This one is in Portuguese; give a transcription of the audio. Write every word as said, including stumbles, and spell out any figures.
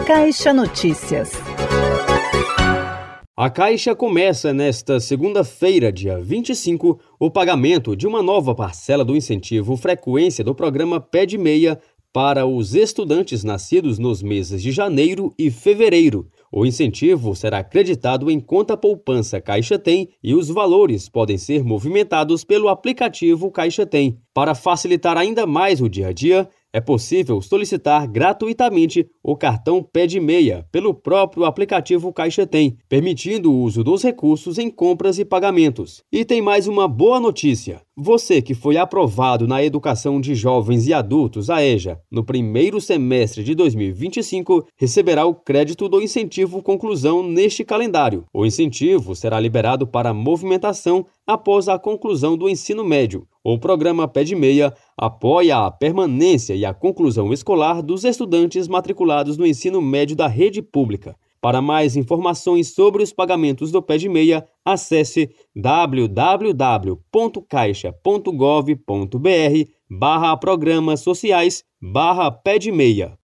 Caixa Notícias. A Caixa começa nesta segunda-feira, dia vinte e cinco, o pagamento de uma nova parcela do incentivo frequência do programa Pé de Meia para os estudantes nascidos nos meses de janeiro e fevereiro. O incentivo será acreditado em conta poupança Caixa Tem e os valores podem ser movimentados pelo aplicativo Caixa Tem. Para facilitar ainda mais o dia a dia, é possível solicitar gratuitamente o cartão Pé de Meia pelo próprio aplicativo Caixa Tem, permitindo o uso dos recursos em compras e pagamentos. E tem mais uma boa notícia. Você que foi aprovado na Educação de Jovens e Adultos, a EJA, no primeiro semestre de dois mil e vinte e cinco, receberá o crédito do incentivo conclusão neste calendário. O incentivo será liberado para movimentação após a conclusão do ensino médio. O programa Pé de Meia apoia a permanência e a conclusão escolar dos estudantes matriculados no ensino médio da rede pública. Para mais informações sobre os pagamentos do Pé de Meia, acesse w w w ponto caixa ponto gov ponto br barra programas sociais barra Pé de Meia.